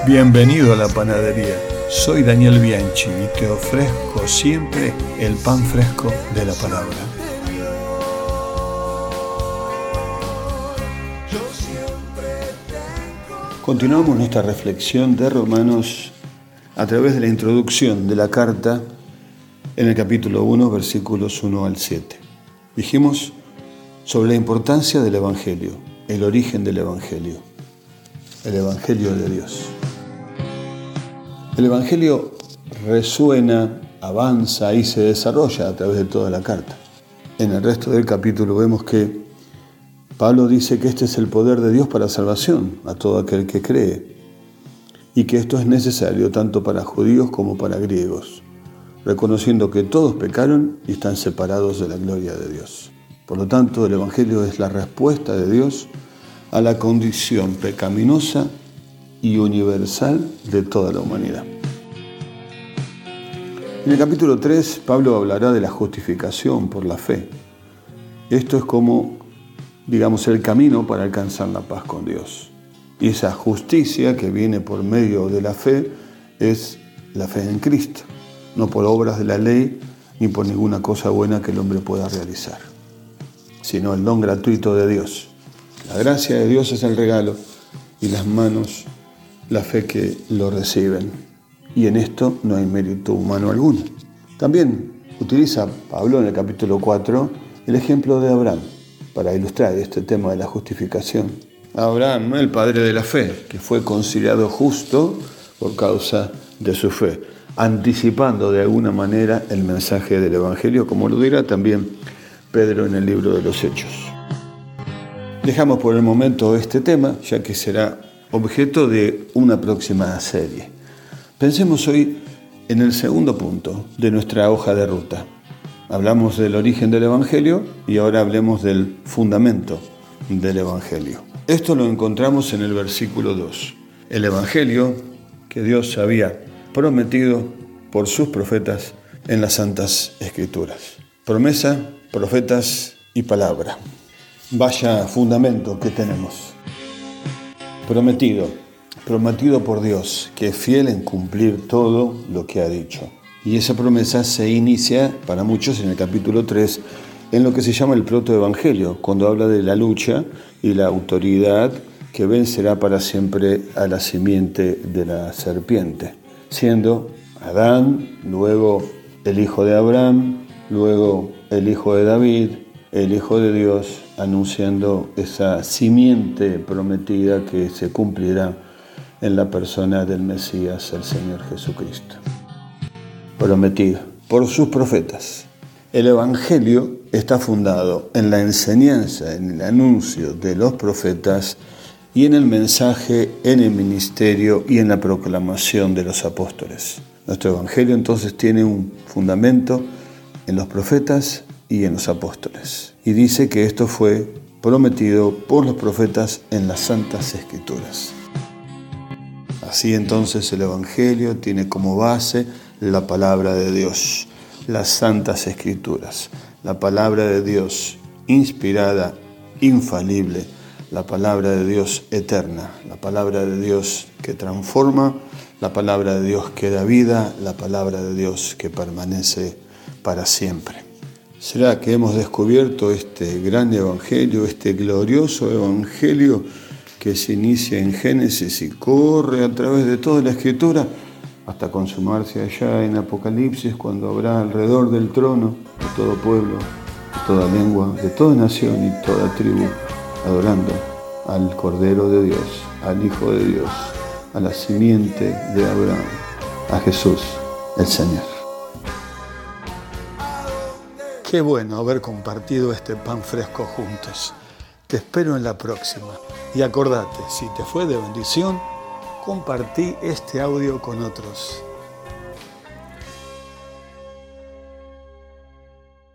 Bienvenido a la panadería. Soy Daniel Bianchi y te ofrezco siempre el pan fresco de la palabra. Continuamos nuestra reflexión de Romanos a través de la introducción de la carta en el capítulo 1, versículos 1 al 7. Dijimos sobre la importancia del Evangelio, el origen del Evangelio, el Evangelio de Dios. El Evangelio resuena, avanza y se desarrolla a través de toda la carta. En el resto del capítulo vemos que Pablo dice que este es el poder de Dios para salvación a todo aquel que cree y que esto es necesario tanto para judíos como para griegos, reconociendo que todos pecaron y están separados de la gloria de Dios. Por lo tanto, el Evangelio es la respuesta de Dios a la condición pecaminosa y universal de toda la humanidad. En el capítulo 3, Pablo hablará de la justificación por la fe. Esto es como, el camino para alcanzar la paz con Dios. Y esa justicia que viene por medio de la fe es la fe en Cristo, no por obras de la ley ni por ninguna cosa buena que el hombre pueda realizar, sino el don gratuito de Dios. La gracia de Dios es el regalo y las manos la fe que lo reciben. Y en esto no hay mérito humano alguno. También utiliza Pablo en el capítulo 4 el ejemplo de Abraham para ilustrar este tema de la justificación. Abraham, el padre de la fe, que fue considerado justo por causa de su fe, anticipando de alguna manera el mensaje del Evangelio, como lo dirá también Pedro en el libro de los Hechos. Dejamos por el momento este tema, ya que será objeto de una próxima serie. Pensemos hoy en el segundo punto de nuestra hoja de ruta. Hablamos del origen del Evangelio y ahora hablemos del fundamento del Evangelio. Esto lo encontramos en el versículo 2. El Evangelio que Dios había prometido por sus profetas en las Santas Escrituras. Promesa, profetas y palabra. Vaya fundamento que tenemos. Prometido por Dios, que es fiel en cumplir todo lo que ha dicho. Y esa promesa se inicia para muchos en el capítulo 3, en lo que se llama el protoevangelio, cuando habla de la lucha y la autoridad que vencerá para siempre a la simiente de la serpiente, siendo Adán, luego el hijo de Abraham, luego el hijo de David, el Hijo de Dios, anunciando esa simiente prometida que se cumplirá en la persona del Mesías, el Señor Jesucristo. Prometido por sus profetas. El Evangelio está fundado en la enseñanza, en el anuncio de los profetas y en el mensaje, en el ministerio y en la proclamación de los apóstoles. Nuestro Evangelio entonces tiene un fundamento en los profetas y en los apóstoles. Y dice que esto fue prometido por los profetas en las Santas Escrituras. Así entonces el Evangelio tiene como base la palabra de Dios, las Santas Escrituras, la palabra de Dios inspirada, infalible, la palabra de Dios eterna, la palabra de Dios que transforma, la palabra de Dios que da vida, la palabra de Dios que permanece para siempre. ¿Será que hemos descubierto este gran evangelio, este glorioso evangelio que se inicia en Génesis y corre a través de toda la Escritura hasta consumarse allá en Apocalipsis, cuando habrá alrededor del trono de todo pueblo, de toda lengua, de toda nación y toda tribu, adorando al Cordero de Dios, al Hijo de Dios, a la simiente de Abraham, a Jesús, el Señor? Qué bueno haber compartido este pan fresco juntos. Te espero en la próxima. Y acordate, si te fue de bendición, compartí este audio con otros.